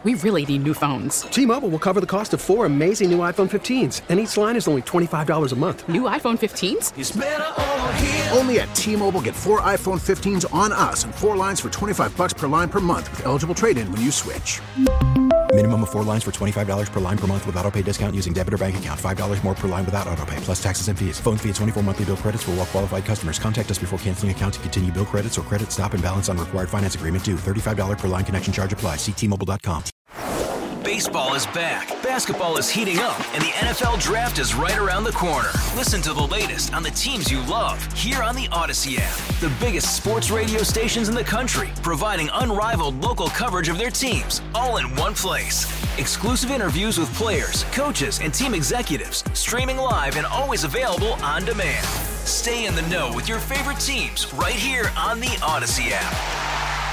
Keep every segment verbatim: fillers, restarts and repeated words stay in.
We really need new phones. T-Mobile will cover the cost of four amazing new iPhone fifteens, and each line is only twenty-five dollars a month. New iPhone fifteens? It's better over here. Only at T-Mobile, get four iPhone fifteens on us and four lines for twenty-five dollars per line per month with eligible trade-in when you switch. Minimum of four lines for twenty-five dollars per line per month with autopay discount using debit or bank account. five dollars more per line without autopay, plus taxes and fees. Phone fee at twenty-four monthly bill credits for well-qualified customers. Contact us before canceling account to continue bill credits or credit stop and balance on required finance agreement due. thirty-five dollars per line connection charge applies. See T Mobile dot com. Baseball is back, basketball is heating up, and the N F L Draft is right around the corner. Listen to the latest on the teams you love here on the Odyssey app. The biggest sports radio stations in the country, providing unrivaled local coverage of their teams, all in one place. Exclusive interviews with players, coaches, and team executives, streaming live and always available on demand. Stay in the know with your favorite teams right here on the Odyssey app.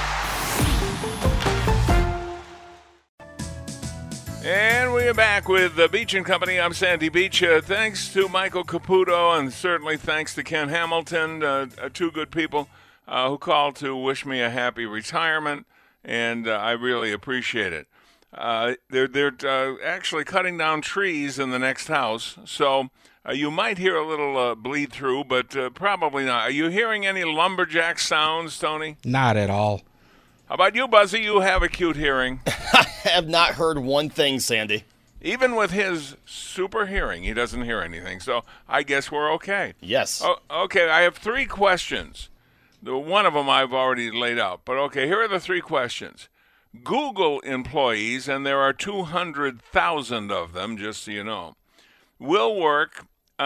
And we are back with the Beach and Company. I'm Sandy Beach. Uh, thanks to Michael Caputo, and certainly thanks to Ken Hamilton, uh, uh, two good people uh, who called to wish me a happy retirement, and uh, I really appreciate it. Uh, they're they're uh, actually cutting down trees in the next house, so uh, you might hear a little uh, bleed through, but uh, probably not. Are you hearing any lumberjack sounds, Tony? Not at all. How about you, Buzzy? You have acute hearing. I have not heard one thing, Sandy. Even with his super hearing, he doesn't hear anything. So I guess we're okay. Yes. Oh, okay, I have three questions. The one of them I've already laid out. But okay, here are the three questions. Google employees, and there are two hundred thousand of them, just so you know, will work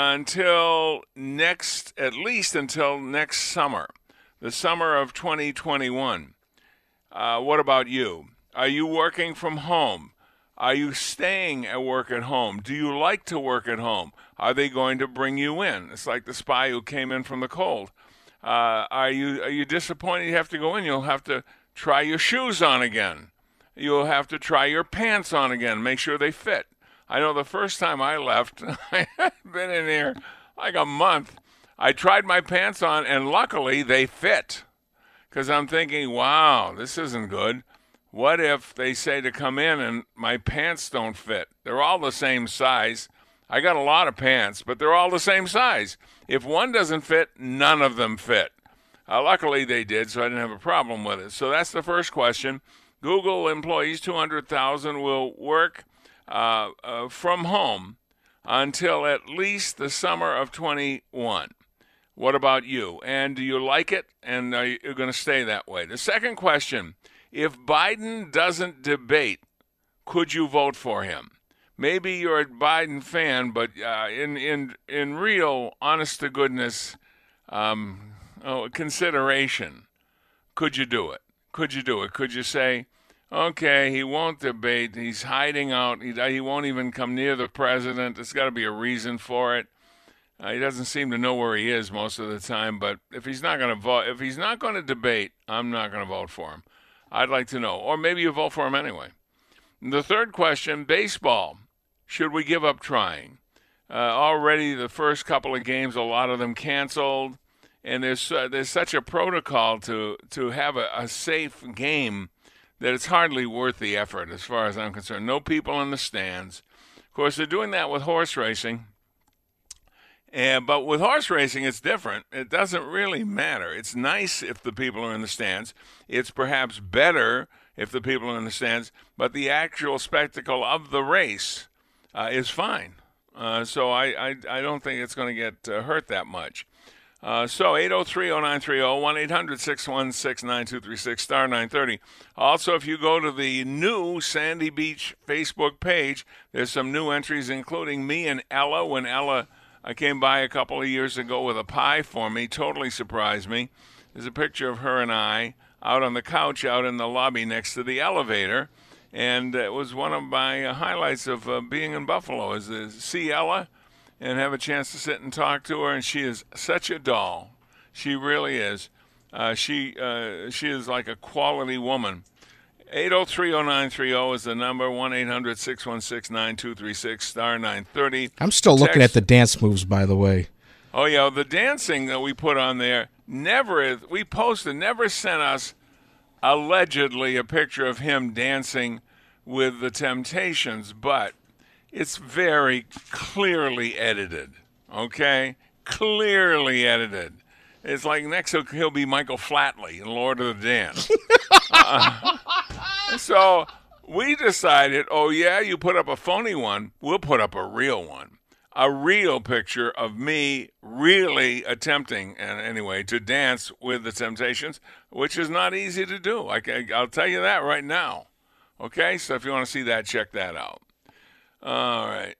until next, at least until next summer, the summer of twenty twenty-one. Uh, what about you? Are you working from home? Are you staying at work at home? Do you like to work at home? Are they going to bring you in? It's like the spy who came in from the cold. Uh, are you are you disappointed you have to go in? You'll have to try your shoes on again. You'll have to try your pants on again. Make sure they fit. I know the first time I left, I had been in here like a month. I tried my pants on, and luckily they fit. Because I'm thinking, wow, this isn't good. What if they say to come in and my pants don't fit? They're all the same size. I got a lot of pants, but they're all the same size. If one doesn't fit, none of them fit. Uh, luckily they did, so I didn't have a problem with it. So that's the first question. Google employees, two hundred thousand, will work uh, uh, from home until at least the summer of twenty-one. What about you? And do you like it? And are you going to stay that way? The second question, if Biden doesn't debate, could you vote for him? Maybe you're a Biden fan, but uh, in, in, in real, honest-to-goodness um, oh, consideration, could you do it? Could you do it? Could you say, okay, he won't debate. He's hiding out. He, he won't even come near the president. There's got to be a reason for it. Uh, he doesn't seem to know where he is most of the time, but if he's not going to vote, if he's not going to debate, I'm not going to vote for him. I'd like to know. Or maybe you vote for him anyway. The third question, baseball. Should we give up trying? Uh, already the first couple of games, a lot of them canceled, and there's uh, there's such a protocol to, to have a, a safe game that it's hardly worth the effort as far as I'm concerned. No people in the stands. Of course, they're doing that with horse racing. And, but with horse racing, it's different. It doesn't really matter. It's nice if the people are in the stands. It's perhaps better if the people are in the stands. But the actual spectacle of the race uh, is fine. Uh, so I, I, I don't think it's going to get uh, hurt that much. Uh, so eight oh three oh nine three oh, one eight hundred six one six nine two three six, star nine thirty. Also, if you go to the new Sandy Beach Facebook page, there's some new entries, including me and Ella when Ella I came by a couple of years ago with a pie for me, totally surprised me. There's a picture of her and I out on the couch out in the lobby next to the elevator, and it was one of my uh, highlights of uh, being in Buffalo is to see Ella and have a chance to sit and talk to her, and she is such a doll. She really is. Uh, she uh, she is like a quality woman. eight oh three oh nine three oh is the number, one eight hundred six one six nine two three six, star nine thirty. I'm still Text. looking at the dance moves, by the way. Oh, yeah, the dancing that we put on there, never, we posted, never sent us allegedly a picture of him dancing with the Temptations, but it's very clearly edited, okay? Clearly edited. It's like next he'll, he'll be Michael Flatley in Lord of the Dance. uh, so we decided, oh, yeah, you put up a phony one. We'll put up a real one. A real picture of me really attempting, and anyway, to dance with the Temptations, which is not easy to do. I, I'll tell you that right now. Okay, so if you want to see that, check that out. All right.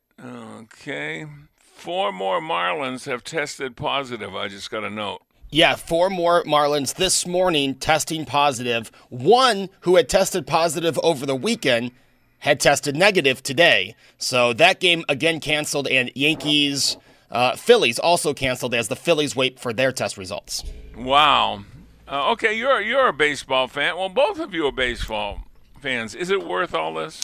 Okay. Four more Marlins have tested positive. I just got a note. Yeah, four more Marlins this morning testing positive. One who had tested positive over the weekend had tested negative today. So that game again canceled, and Yankees, uh, Phillies also canceled as the Phillies wait for their test results. Wow. Uh, okay, you're you're a baseball fan. Well, both of you are baseball fans. Is it worth all this?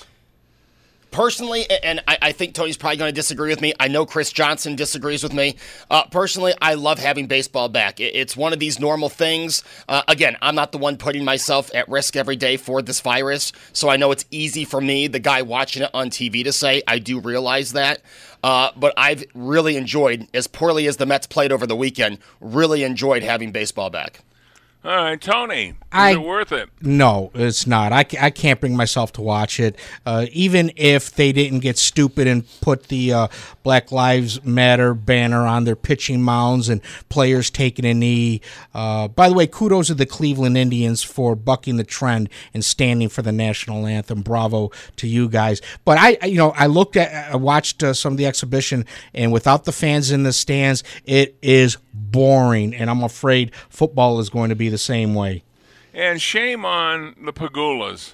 Personally, and I, I think Tony's probably going to disagree with me. I know Chris Johnson disagrees with me. Uh, personally, I love having baseball back. It, it's one of these normal things. Uh, again, I'm not the one putting myself at risk every day for this virus, so I know it's easy for me, the guy watching it on T V, to say. I do realize that. Uh, but I've really enjoyed, as poorly as the Mets played over the weekend, really enjoyed having baseball back. All right, Tony, is I, it worth it? No, it's not. I, I can't bring myself to watch it. Uh, even if they didn't get stupid and put the uh, Black Lives Matter banner on their pitching mounds and players taking a knee. Uh, by the way, kudos to the Cleveland Indians for bucking the trend and standing for the national anthem. Bravo to you guys. But I, you know, I looked at, I watched uh, some of the exhibition, and without the fans in the stands, it is boring. And I'm afraid football is going to be the same way. And shame on the Pegulas.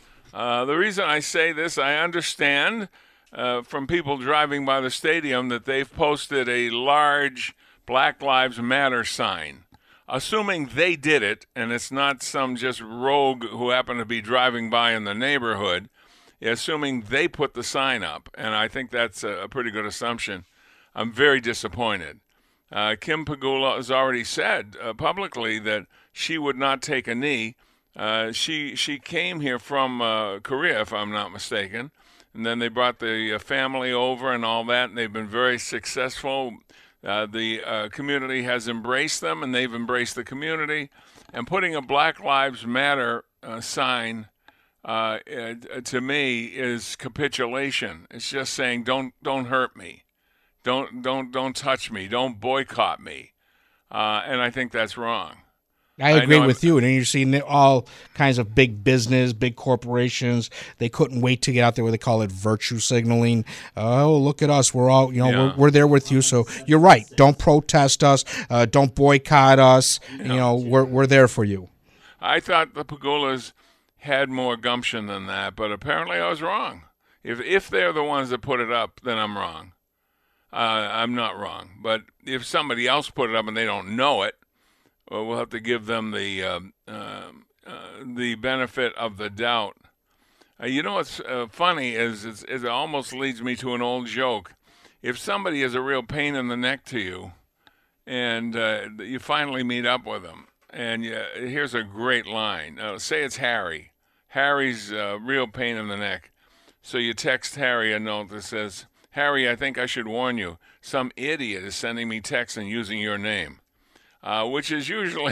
Uh, the reason I say this, I understand uh, from people driving by the stadium that they've posted a large Black Lives Matter sign. Assuming they did it, and it's not some just rogue who happened to be driving by in the neighborhood, assuming they put the sign up, and I think that's a, a pretty good assumption, I'm very disappointed. Uh, Kim Pegula has already said uh, publicly that she would not take a knee. Uh, she she came here from uh, Korea, if I'm not mistaken, and then they brought the uh, family over and all that, and they've been very successful. Uh, the uh, community has embraced them, and they've embraced the community. And putting a Black Lives Matter uh, sign, uh, uh, to me, is capitulation. It's just saying, don't don't hurt me. Don't don't don't touch me. Don't boycott me. Uh, and I think that's wrong. I agree I with you. And then you're seeing all kinds of big business, big corporations. They couldn't wait to get out there where they call it virtue signaling. Oh, look at us. We're all, you know, Yeah. we're, we're there with you. So you're right. Don't protest us. Uh, don't boycott us. Yeah. You know, we're we're there for you. I thought the Pegulas had more gumption than that, but apparently I was wrong. If if they're the ones that put it up, then I'm wrong. Uh, I'm not wrong. But if somebody else put it up and they don't know it, well, we'll have to give them the uh, uh, uh, the benefit of the doubt. Uh, you know what's uh, funny is, is, is it almost leads me to an old joke. If somebody is a real pain in the neck to you, and uh, you finally meet up with them, and you, here's a great line. Uh, say it's Harry. Harry's a uh, real pain in the neck. So you text Harry a note that says, Harry, I think I should warn you. Some idiot is sending me texts and using your name. Uh, which is usually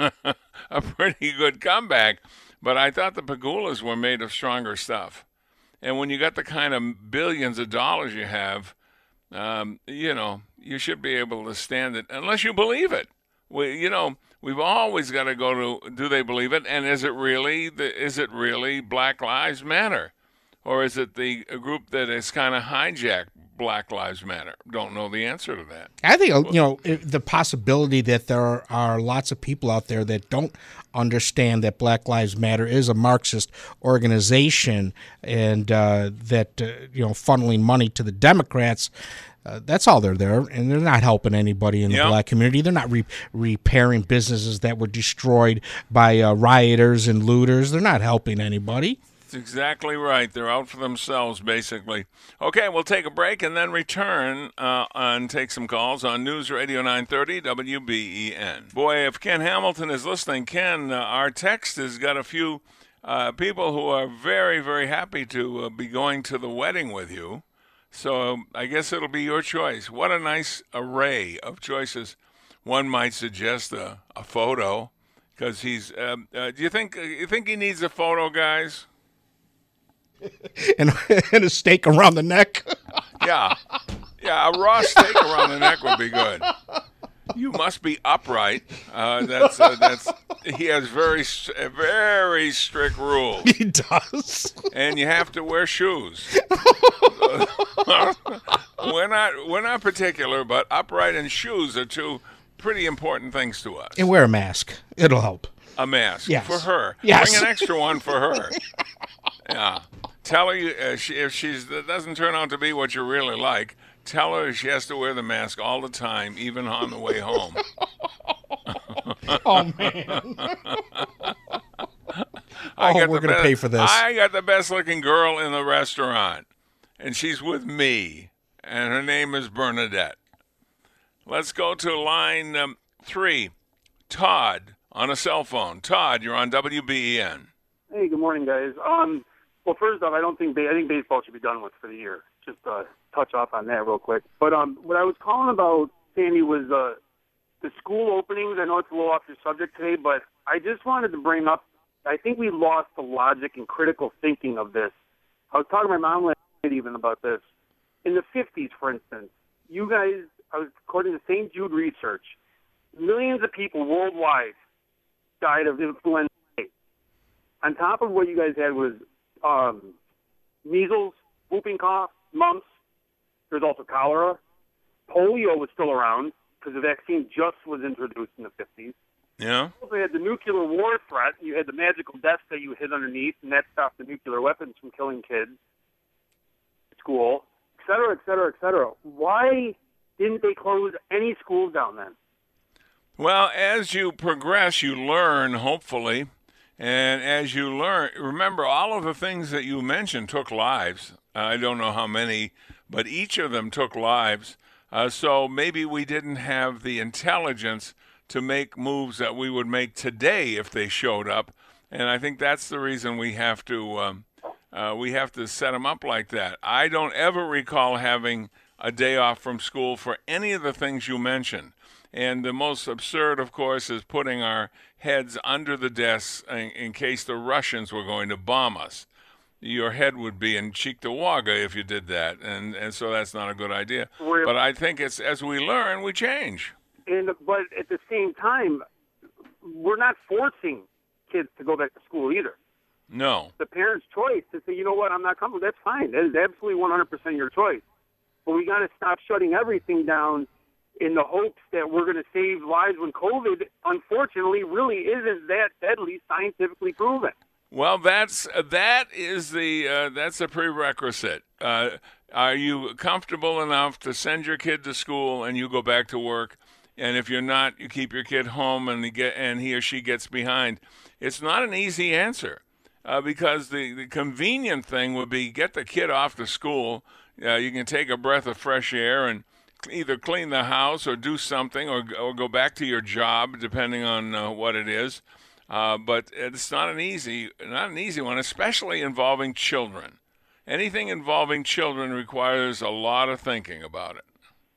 a pretty good comeback. But I thought the Pegulas were made of stronger stuff. And when you got the kind of billions of dollars you have, um, you know, you should be able to stand it, unless you believe it. We, you know, we've always got to go to, do they believe it? And is it really, the, is it really Black Lives Matter? Or is it the a group that has kind of hijacked Black Lives Matter? Don't know the answer to that. I think, you know, the possibility that there are lots of people out there that don't understand that Black Lives Matter is a Marxist organization, and uh, that, uh, you know, funneling money to the Democrats. Uh, that's all they're there, and they're not helping anybody in the Yep. black community. They're not re- repairing businesses that were destroyed by uh, rioters and looters. They're not helping anybody. That's exactly right. They're out for themselves, basically. Okay, we'll take a break and then return uh, and take some calls on News Radio nine thirty W B E N. Boy, if Ken Hamilton is listening, Ken, uh, our text has got a few uh, people who are very, very happy to uh, be going to the wedding with you. So um, I guess it'll be your choice. What a nice array of choices. One might suggest a, a photo, because he's. Um, uh, do you think you think he needs a photo, guys? and, and a stake around the neck. Yeah, yeah, a raw steak around the neck would be good. You must be upright. Uh, that's uh, that's. He has very very strict rules. He does, and you have to wear shoes. we're not we're not particular, but upright and shoes are two pretty important things to us. And wear a mask. It'll help. A mask yes. for her. Yes. Bring an extra one for her. Yeah. Tell her you, uh, she, if she doesn't turn out to be what you really like, tell her she has to wear the mask all the time, even on the way home. Oh, man. I oh, got we're going to pay for this. I got the best-looking girl in the restaurant, and she's with me, and her name is Bernadette. Let's go to line um, three. Todd on a cell phone. Todd, you're on W B E N. Hey, good morning, guys. Um, well, first off, I don't think ba- I think baseball should be done with for the year. Just uh, touch off on that real quick. But um, what I was calling about, Sandy, was uh, the school openings. I know it's a little off your subject today, but I just wanted to bring up, I think we lost the logic and critical thinking of this. I was talking to my mom last night even about this. In the fifties, for instance, you guys, I was according to Saint Jude research, millions of people worldwide died of influenza. On top of what you guys had was um, measles, whooping cough, mumps. There's also cholera. Polio was still around because the vaccine just was introduced in the fifties. Yeah. You also had the nuclear war threat. You had the magical death that you hid underneath, and that stopped the nuclear weapons from killing kids at school, et cetera, et cetera, et cetera. Why didn't they close any schools down then? Well, as you progress, you learn, hopefully. And as you learn, remember, all of the things that you mentioned took lives. I don't know how many, but each of them took lives. Uh, so maybe we didn't have the intelligence to make moves that we would make today if they showed up. And I think that's the reason we have to um, uh, we have to set them up like that. I don't ever recall having a day off from school for any of the things you mentioned. And the most absurd, of course, is putting our heads under the desks in, in case the Russians were going to bomb us. Your head would be in Cheektowaga if you did that, and, and so that's not a good idea. We're, but I think it's as we learn, we change. And But at the same time, we're not forcing kids to go back to school either. No. The parent's choice to say, you know what, I'm not coming, that's fine. That is absolutely one hundred percent your choice. But we got to stop shutting everything down in the hopes that we're going to save lives when COVID, unfortunately, really isn't that deadly, scientifically proven. Well, that's that is the uh, that's a prerequisite. Uh, are you comfortable enough to send your kid to school and you go back to work? And if you're not, you keep your kid home and he get and he or she gets behind. It's not an easy answer uh, because the, the convenient thing would be get the kid off to school. Uh, you can take a breath of fresh air and either clean the house or do something or or go back to your job, depending on uh, what it is. Uh, but it's not an easy, not an easy one, especially involving children. Anything involving children requires a lot of thinking about it.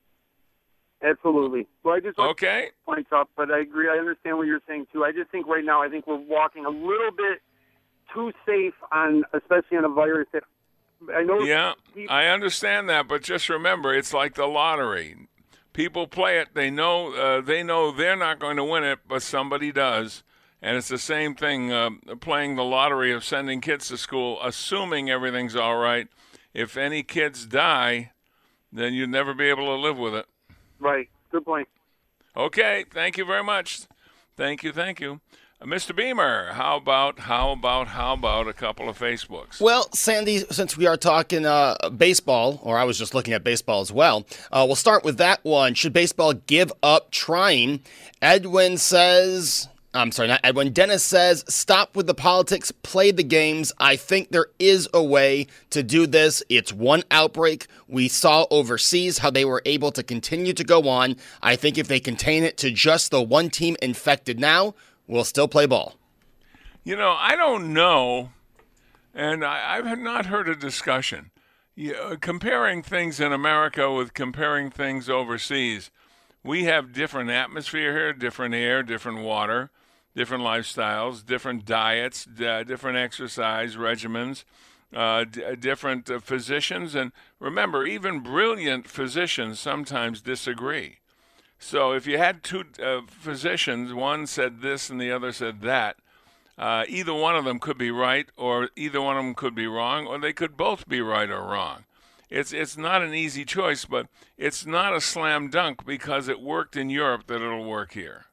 Absolutely. Well, I just want okay. to point up, but I agree. I understand what you're saying too. I just think right now, I think we're walking a little bit too safe on, especially on a virus that I know. Yeah, people, I understand that, but just remember, it's like the lottery. People play it. They know uh, they know they're not going to win it, but somebody does. And it's the same thing uh, playing the lottery of sending kids to school, assuming everything's all right. If any kids die, then you'd never be able to live with it. Right. Good point. Okay. Thank you very much. Thank you. Thank you. Uh, Mister Beamer, how about, how about, how about a couple of Facebooks? Well, Sandy, since we are talking uh, baseball, or I was just looking at baseball as well, uh, we'll start with that one. Should baseball give up trying? Edwin says... I'm sorry, not Edwin. Dennis says, stop with the politics, play the games. I think there is a way to do this. It's one outbreak. We saw overseas how they were able to continue to go on. I think if they contain it to just the one team infected now, we'll still play ball. You know, I don't know, and I, I've not heard a discussion. Yeah, comparing things in America with comparing things overseas, we have different atmosphere here, different air, different water, different lifestyles, different diets, uh, different exercise regimens, uh, d- different uh, physicians. And remember, even brilliant physicians sometimes disagree. So if you had two uh, physicians, one said this and the other said that, uh, either one of them could be right or either one of them could be wrong, or they could both be right or wrong. It's it's not an easy choice, but it's not a slam dunk because it worked in Europe that it'll work here.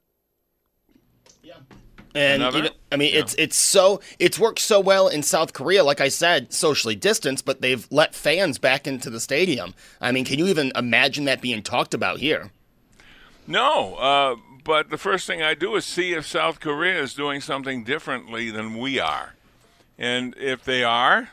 Yeah. And even, I mean, yeah. it's it's so it's worked so well in South Korea. Like I said, socially distanced, but they've let fans back into the stadium. I mean, can you even imagine that being talked about here? No, uh, but the first thing I do is see if South Korea is doing something differently than we are. And if they are,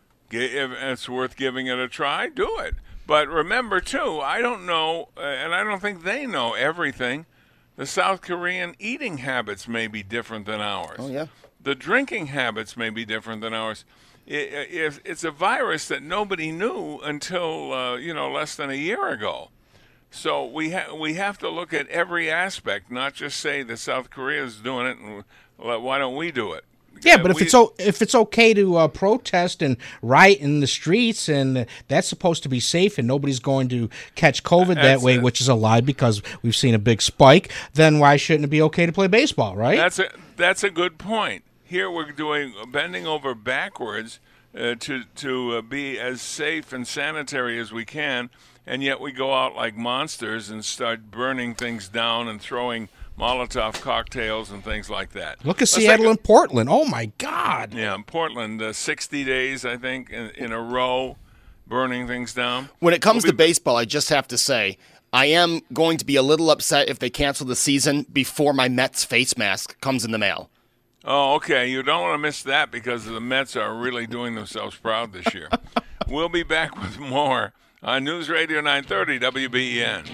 if it's worth giving it a try, do it. But remember, too, I don't know, uh, and I don't think they know everything. The South Korean eating habits may be different than ours. Oh, yeah. The drinking habits may be different than ours. It, it, it's a virus that nobody knew until, uh, you know, less than a year ago. So we ha- we have to look at every aspect, not just say that South Korea is doing it, and why don't we do it? Yeah, but uh, if we, it's o- if it's okay to uh, protest and riot in the streets, and that's supposed to be safe, and nobody's going to catch COVID that way, it. which is a lie because we've seen a big spike, then why shouldn't it be okay to play baseball, right? That's a that's a good point. Here we're doing bending over backwards uh, to to uh, be as safe and sanitary as we can. And yet we go out like monsters and start burning things down and throwing Molotov cocktails and things like that. Look at Let's Seattle a, and Portland. Oh, my God. Yeah, Portland, uh, sixty days, I think, in, in a row, burning things down. When it comes we'll to be- baseball, I just have to say, I am going to be a little upset if they cancel the season before my Mets face mask comes in the mail. Oh, okay. You don't want to miss that because the Mets are really doing themselves proud this year. We'll be back with more on News Radio nine thirty W B E N.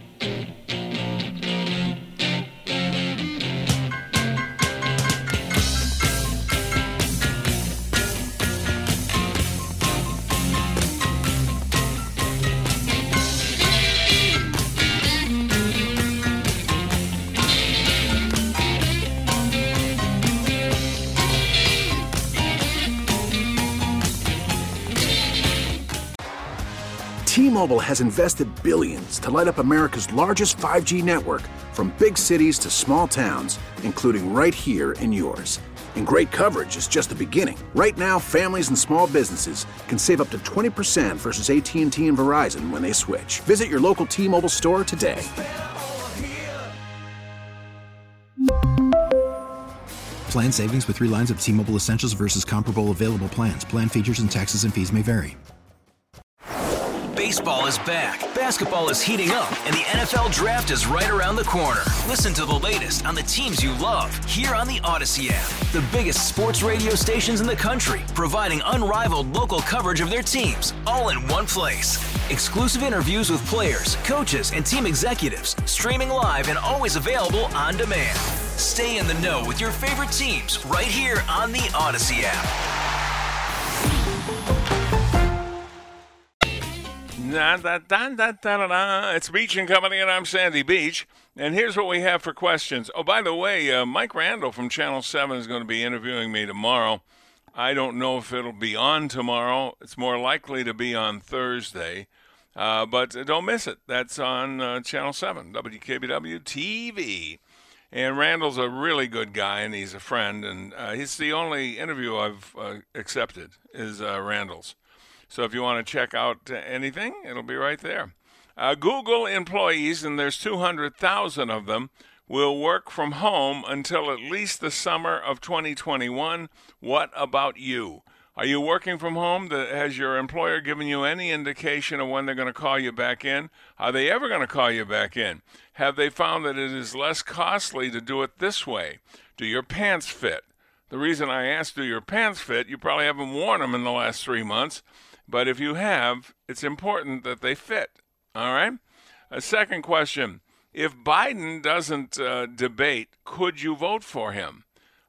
T-Mobile has invested billions to light up America's largest five G network, from big cities to small towns, including right here in yours. And great coverage is just the beginning. Right now, families and small businesses can save up to twenty percent versus A T and T and Verizon when they switch. Visit your local T-Mobile store today. Plan savings with three lines of T-Mobile Essentials versus comparable available plans. Plan features and taxes and fees may vary. Baseball is back, basketball is heating up, and the N F L Draft is right around the corner. Listen to the latest on the teams you love here on the Odyssey app. The biggest sports radio stations in the country, providing unrivaled local coverage of their teams, all in one place. Exclusive interviews with players, coaches, and team executives, streaming live and always available on demand. Stay in the know with your favorite teams right here on the Odyssey app. Da, da, da, da, da, da. It's Beach and Company, and I'm Sandy Beach. And here's what we have for questions. Oh, by the way, uh, Mike Randall from Channel seven is going to be interviewing me tomorrow. I don't know if it'll be on tomorrow. It's more likely to be on Thursday. Uh, but don't miss it. That's on uh, Channel seven, W K B W T V. And Randall's a really good guy, and he's a friend. And uh, he's the only interview I've uh, accepted is uh, Randall's. So if you want to check out anything, it'll be right there. Uh, Google employees, and there's two hundred thousand of them, will work from home until at least the summer of twenty twenty-one. What about you? Are you working from home? Has your employer given you any indication of when they're going to call you back in? Are they ever going to call you back in? Have they found that it is less costly to do it this way? Do your pants fit? The reason I asked, do your pants fit, you probably haven't worn them in the last three months. But if you have, it's important that they fit, all right? A second question, if Biden doesn't uh, debate, could you vote for him?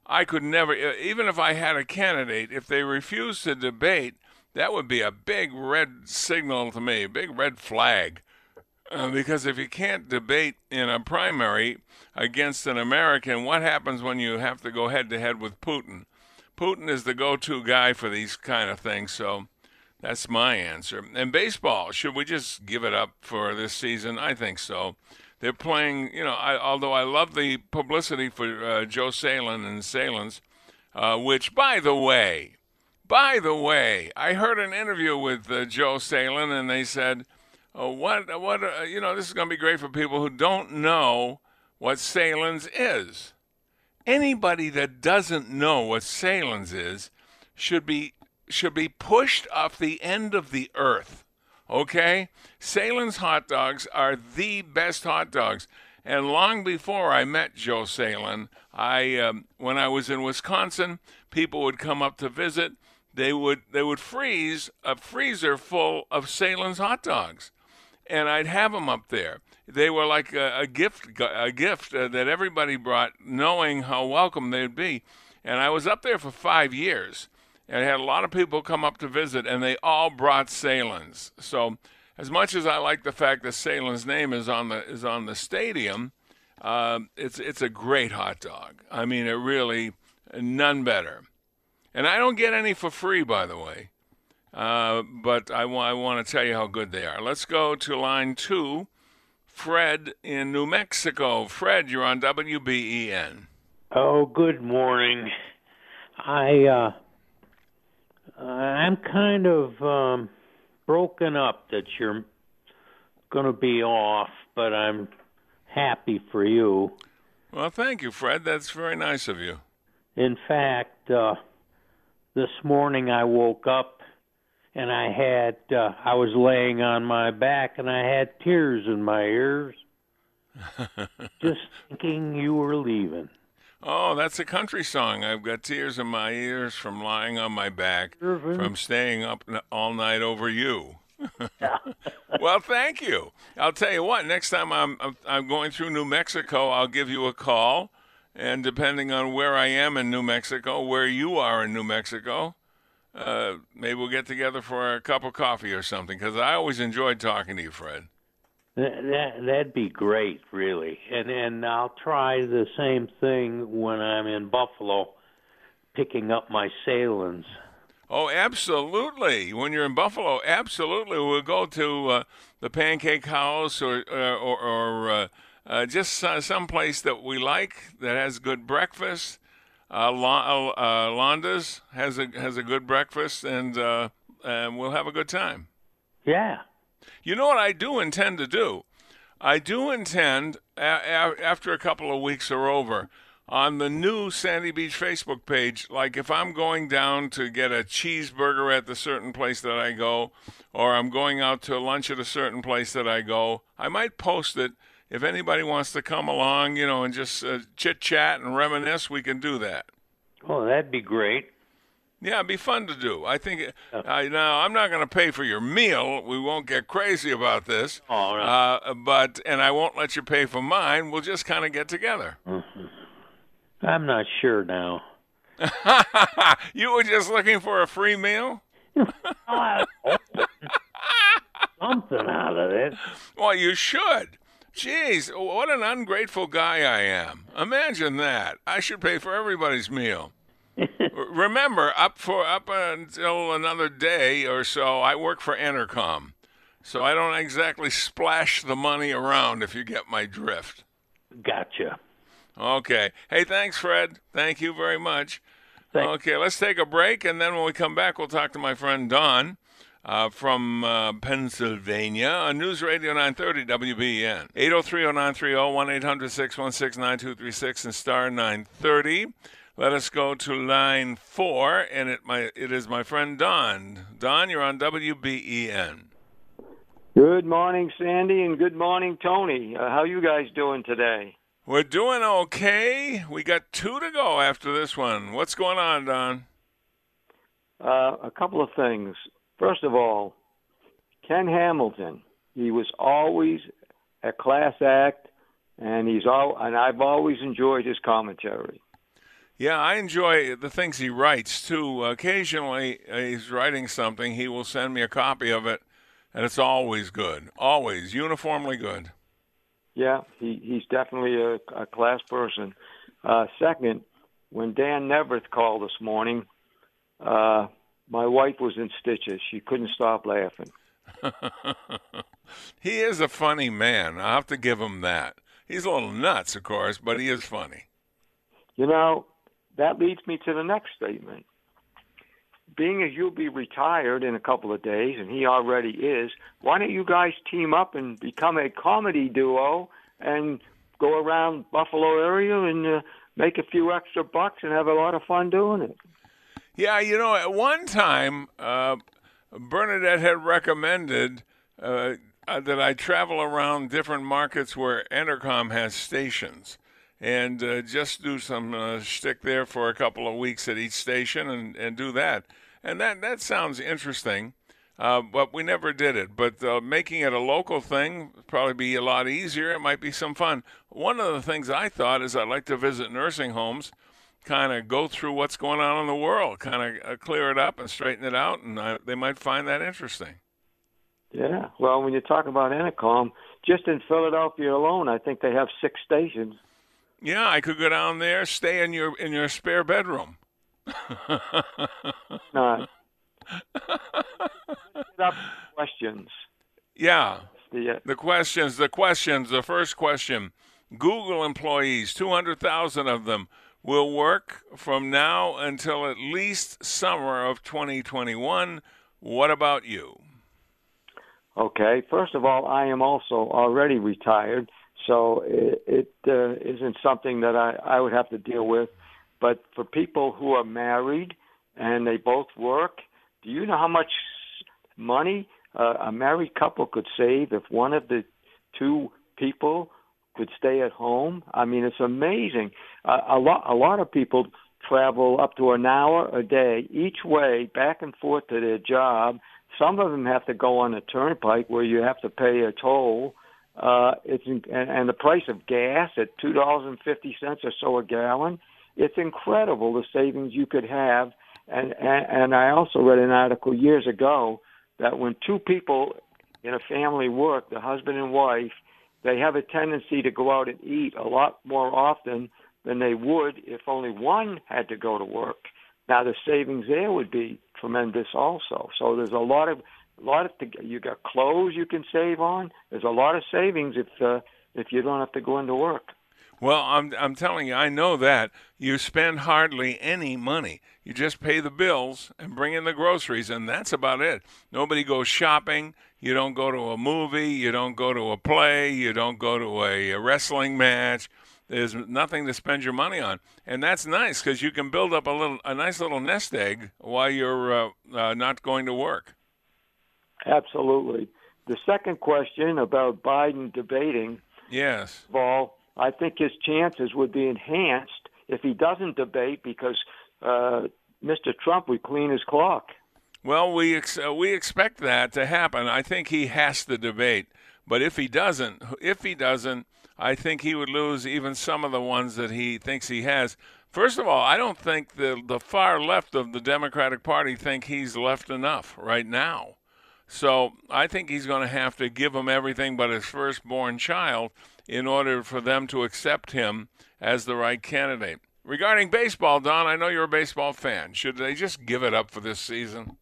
I could never, even if I had a candidate, if they refused to debate, that would be a big red signal to me, a big red flag. Uh, because if you can't debate in a primary against an American, what happens when you have to go head-to-head with Putin? Putin is the go-to guy for these kind of things, so that's my answer. And baseball, should we just give it up for this season? I think so. They're playing, you know, I, although I love the publicity for uh, Joe Salin and Salins, uh, which, by the way, by the way, I heard an interview with uh, Joe Salin, and they said, oh, what, what, uh, you know, this is going to be great for people who don't know what Salins is. Anybody that doesn't know what Salins is should be should be pushed off the end of the earth. Okay? Salins hot dogs are the best hot dogs. And long before I met Joe Salin, I um, when I was in Wisconsin, people would come up to visit. They would they would freeze a freezer full of Salins hot dogs, and I'd have them up there. They were like a, a gift a gift uh, that everybody brought, knowing how welcome they'd be. And I was up there for five years. And I had a lot of people come up to visit, and they all brought Salins. So, as much as I like the fact that Salin's name is on the is on the stadium, uh, it's it's a great hot dog. I mean, it really none better. And I don't get any for free, by the way. Uh, but I, wa- I want to tell you how good they are. Let's go to line two, Fred in New Mexico. Fred, you're on W B E N. Oh, good morning. I. Uh... Uh, I'm kind of um, broken up that you're going to be off, but I'm happy for you. Well, thank you, Fred. That's very nice of you. In fact, uh, this morning I woke up and I had uh, I was laying on my back and I had tears in my ears, just thinking you were leaving. Oh, that's a country song. I've got tears in my ears from lying on my back, from staying up all night over you. Well, thank you. I'll tell you what, next time I'm I'm going through New Mexico, I'll give you a call, and depending on where I am in New Mexico, where you are in New Mexico, uh, maybe we'll get together for a cup of coffee or something, because I always enjoyed talking to you, Fred. That, that, that'd be great, really. And and I'll try the same thing when I'm in Buffalo, picking up my Salins. Oh, absolutely. When you're in Buffalo, absolutely. We'll go to uh, the Pancake House or uh, or, or uh, uh, just uh, someplace that we like that has good breakfast. Uh, L- uh, Londa's has a has a good breakfast, and uh, and we'll have a good time. Yeah. You know what I do intend to do? I do intend, a- a- after a couple of weeks are over, on the new Sandy Beach Facebook page, like if I'm going down to get a cheeseburger at the certain place that I go, or I'm going out to lunch at a certain place that I go, I might post it. If anybody wants to come along, you know, and just uh, chit-chat and reminisce, we can do that. Oh, that'd be great. Yeah, it'd be fun to do. I think, uh, now, I'm not going to pay for your meal. We won't get crazy about this. Oh, no. uh, but, and I won't let you pay for mine. We'll just kind of get together. Mm-hmm. I'm not sure now. You were just looking for a free meal? Something out of it. Well, you should. Jeez, what an ungrateful guy I am. Imagine that. I should pay for everybody's meal. Remember, up for up until another day or so, I work for Entercom, so I don't exactly splash the money around, if you get my drift. Gotcha. Okay. Hey, thanks, Fred. Thank you very much. Thanks. Okay, let's take a break, and then when we come back, we'll talk to my friend Don uh, from uh, Pennsylvania on News Radio nine thirty W B E N. eight oh three oh nine three oh, one eight hundred six one six nine two three six, and star nine thirty. Let us go to line four, and it my it is my friend Don. Don, you're on W B E N. Good morning, Sandy, and good morning, Tony. Uh, how you guys doing today? We're doing okay. We got two to go after this one. What's going on, Don? Uh, a couple of things. First of all, Ken Hamilton. He was always a class act, and he's all and I've always enjoyed his commentary. Yeah, I enjoy the things he writes, too. Occasionally, uh, he's writing something. He will send me a copy of it, and it's always good. Always. Uniformly good. Yeah, he, he's definitely a, a class person. Uh, second, when Dan Neverth called this morning, uh, my wife was in stitches. She couldn't stop laughing. He is a funny man. I'll have to give him that. He's a little nuts, of course, but he is funny. You know, that leads me to the next statement. Being as you'll be retired in a couple of days, and he already is, why don't you guys team up and become a comedy duo and go around Buffalo area and uh, make a few extra bucks and have a lot of fun doing it? Yeah, you know, at one time, uh, Bernadette had recommended uh, uh, that I travel around different markets where Entercom has stations and uh, just do some uh, shtick there for a couple of weeks at each station and, and do that. And that, that sounds interesting, uh, but we never did it. But uh, making it a local thing would probably be a lot easier. It might be some fun. One of the things I thought is I'd like to visit nursing homes, kind of go through what's going on in the world, kind of uh, clear it up and straighten it out, and uh, they might find that interesting. Yeah, well, when you talk about Entercom, just in Philadelphia alone, I think they have six stations. Yeah, I could go down there, stay in your in your spare bedroom. No. Up questions. Yeah, the, uh, the questions, the questions, the first question. Google employees, two hundred thousand of them, will work from now until at least summer of twenty twenty-one. What about you? Okay, first of all, I am also already retired, so it, it uh, isn't something that I, I would have to deal with. But for people who are married and they both work, do you know how much money uh, a married couple could save if one of the two people could stay at home? I mean, it's amazing. Uh, a lot, a lot of people travel up to an hour a day each way, back and forth to their job. Some of them have to go on a turnpike where you have to pay a toll. Uh, it's and, and the price of gas at two dollars and fifty cents or so a gallon. It's incredible the savings you could have. And, and and I also read an article years ago that when two people in a family work, the husband and wife, they have a tendency to go out and eat a lot more often than they would if only one had to go to work. Now the savings there would be tremendous also. So there's a lot of a lot of you got clothes you can save on. There's a lot of savings if uh, if you don't have to go into work. Well, I'm I'm telling you, I know that you spend hardly any money. You just pay the bills and bring in the groceries, and that's about it. Nobody goes shopping. You don't go to a movie. You don't go to a play. You don't go to a, a wrestling match. There's nothing to spend your money on, and that's nice because you can build up a little, a nice little nest egg while you're uh, uh, not going to work. Absolutely. The second question about Biden debating. Yes. Well, I think his chances would be enhanced if he doesn't debate because uh, Mister Trump would clean his clock. Well, we ex- uh, we expect that to happen. I think he has to debate, but if he doesn't, if he doesn't, I think he would lose even some of the ones that he thinks he has. First of all, I don't think the the far left of the Democratic Party think he's left enough right now. So I think he's going to have to give them everything but his firstborn child in order for them to accept him as the right candidate. Regarding baseball, Don, I know you're a baseball fan. Should they just give it up for this season?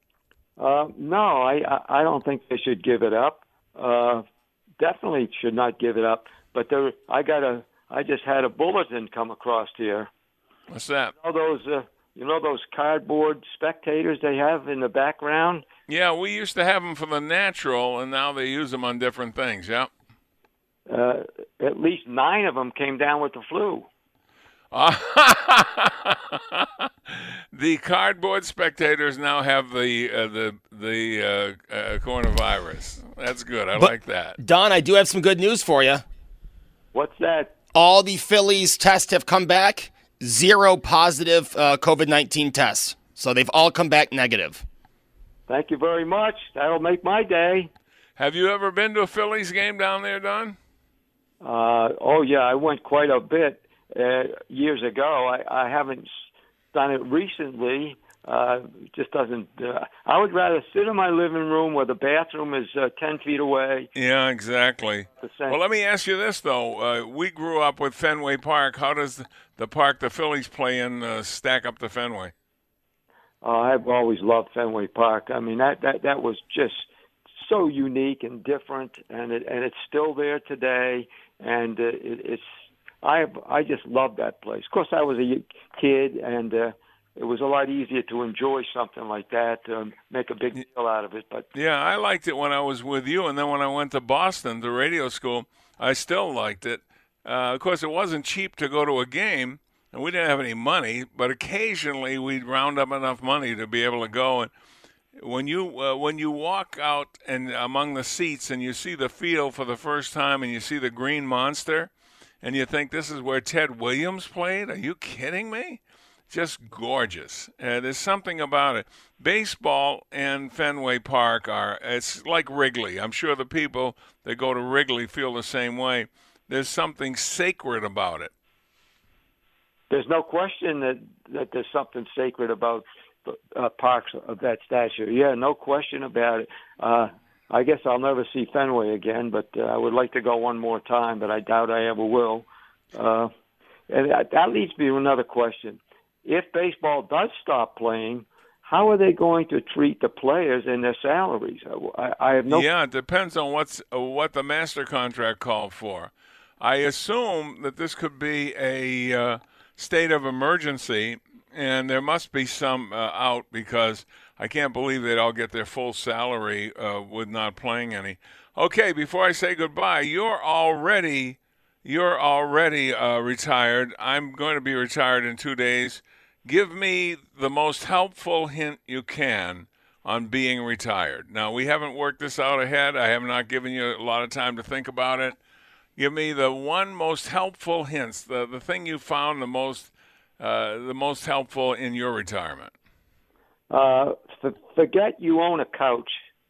Uh, no, I, I don't think they should give it up. Uh, definitely should not give it up. But there, I got a, I just had a bulletin come across here. What's that? You know those, uh, you know those cardboard spectators they have in the background? Yeah, we used to have them for the natural, and now they use them on different things. Yeah. Uh, at least nine of them came down with the flu. Uh, the cardboard spectators now have the uh, the the uh, uh, coronavirus. That's good. I but, like that. Don, I do have some good news for you. What's that? All the Phillies tests have come back. Zero positive uh, COVID nineteen tests. So they've all come back negative. Thank you very much. That'll make my day. Have you ever been to a Phillies game down there, Don? Uh, oh, yeah, I went quite a bit. uh, years ago. I, I haven't done it recently. Uh, it just doesn't. Uh, I would rather sit in my living room where the bathroom is uh, ten feet away. Yeah, exactly. Well, let me ask you this though: uh, we grew up with Fenway Park. How does the park the Phillies play in uh, stack up to Fenway? Uh, I've always loved Fenway Park. I mean, that that that was just so unique and different, and it and it's still there today. And uh, it, it's I I just love that place. Of course, I was a kid, and uh, it was a lot easier to enjoy something like that, um, make a big deal out of it. But yeah, I liked it when I was with you, and then when I went to Boston, to radio school, I still liked it. Uh, of course, it wasn't cheap to go to a game, and we didn't have any money, but occasionally we'd round up enough money to be able to go. And when you uh, when you walk out and among the seats and you see the field for the first time and you see the green monster, and you think this is where Ted Williams played, are you kidding me? Just gorgeous. Uh, there's something about it. Baseball and Fenway Park are, it's like Wrigley. I'm sure the people that go to Wrigley feel the same way. There's something sacred about it. There's no question that, that there's something sacred about uh, parks of that stature. Yeah, no question about it. Uh, I guess I'll never see Fenway again, but uh, I would like to go one more time, but I doubt I ever will. Uh, and that, that leads me to another question. If baseball does stop playing, how are they going to treat the players and their salaries? I, I have no. Yeah, it depends on what's uh, what the master contract called for. I assume that this could be a uh, state of emergency, and there must be some uh, out because I can't believe they'd all get their full salary uh, with not playing any. Okay, before I say goodbye, you're already you're already uh, retired. I'm going to be retired in two days. Give me the most helpful hint you can on being retired. Now, we haven't worked this out ahead. I have not given you a lot of time to think about it. Give me the one most helpful hints, the, the thing you found the most uh, the most helpful in your retirement. Uh, f- forget you own a couch.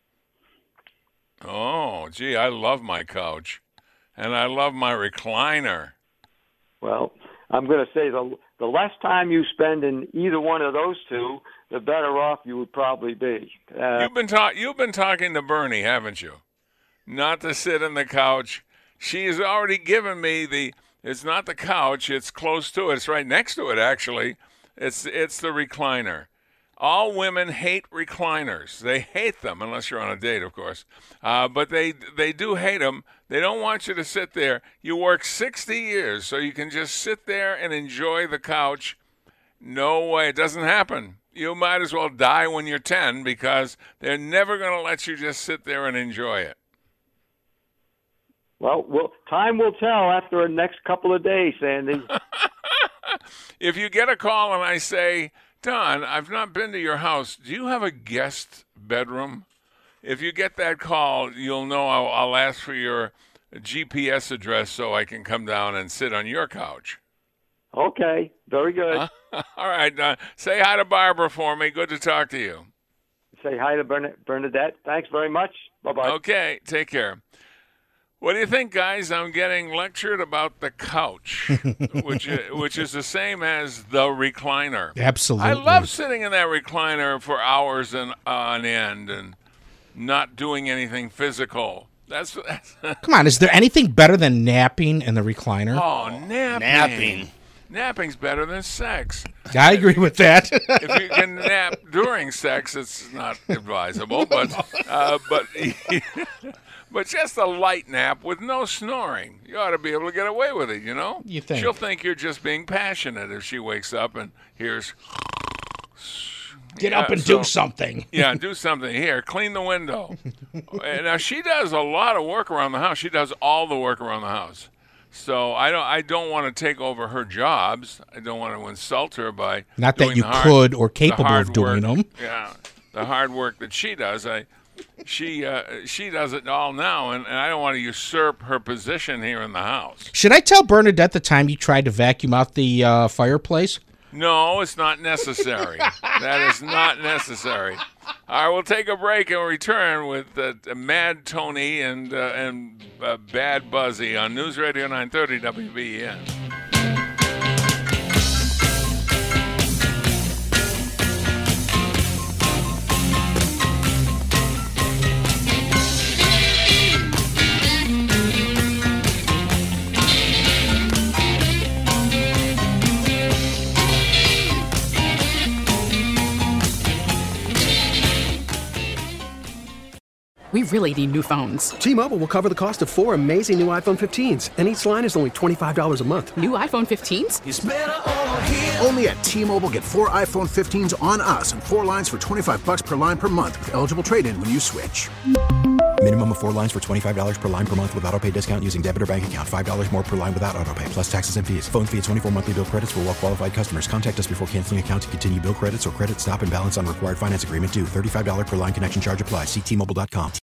Oh, gee, I love my couch, and I love my recliner. Well, I'm going to say the the less time you spend in either one of those two, the better off you would probably be. Uh, you've been ta- You've been talking to Bernie, haven't you? Not to sit on the couch. She has already given me the. It's not the couch. It's close to it. It's right next to it, actually. It's it's the recliner. All women hate recliners. They hate them, unless you're on a date, of course. Uh, but they they do hate them. They don't want you to sit there. You work sixty years so you can just sit there and enjoy the couch. No way. It doesn't happen. You might as well die when you're ten because they're never going to let you just sit there and enjoy it. Well, well, time will tell after the next couple of days, Sandy. If you get a call and I say, Don, I've not been to your house. Do you have a guest bedroom? If you get that call, you'll know I'll, I'll ask for your G P S address so I can come down and sit on your couch. Okay, very good. Uh, all right, Don. Say hi to Barbara for me. Good to talk to you. Say hi to Bern- Bernadette. Thanks very much. Bye-bye. Okay, take care. What do you think, guys? I'm getting lectured about the couch, which is, which is the same as the recliner. Absolutely. I love sitting in that recliner for hours and on end and not doing anything physical. That's, that's Come on, is there anything better than napping in the recliner? Oh, napping. Napping. Napping's better than sex. I agree with that. If you can nap during sex, it's not advisable, but uh, but. But just a light nap with no snoring. You ought to be able to get away with it, you know? You think? She'll think you're just being passionate if she wakes up and hears... Get yeah, up and so, do something. Yeah, do something. Here, clean the window. Now, she does a lot of work around the house. She does all the work around the house. So I don't I don't want to take over her jobs. I don't want to insult her by Not doing that you the hard, could or capable of doing work. them. Yeah, the hard work that she does. I... She uh, she does it all now, and, and I don't want to usurp her position here in the house. Should I tell Bernadette the time you tried to vacuum out the uh, fireplace? No, it's not necessary. That is not necessary. All right, we'll take a break and return with uh, Mad Tony and uh, and uh, Bad Buzzy on News Radio nine thirty W B E N. We really need new phones. T-Mobile will cover the cost of four amazing new iPhone fifteens, and each line is only twenty-five dollars a month. New iPhone fifteens? It's better over here. Only at T-Mobile, get four iPhone fifteens on us and four lines for twenty-five dollars per line per month with eligible trade-in when you switch. Minimum of four lines for twenty-five dollars per line per month with autopay discount using debit or bank account. five dollars more per line without autopay, plus taxes and fees. Phone fee at twenty-four monthly bill credits for well-qualified customers. Contact us before canceling account to continue bill credits or credit stop and balance on required finance agreement due. thirty-five dollars per line connection charge applies. See T Mobile dot com.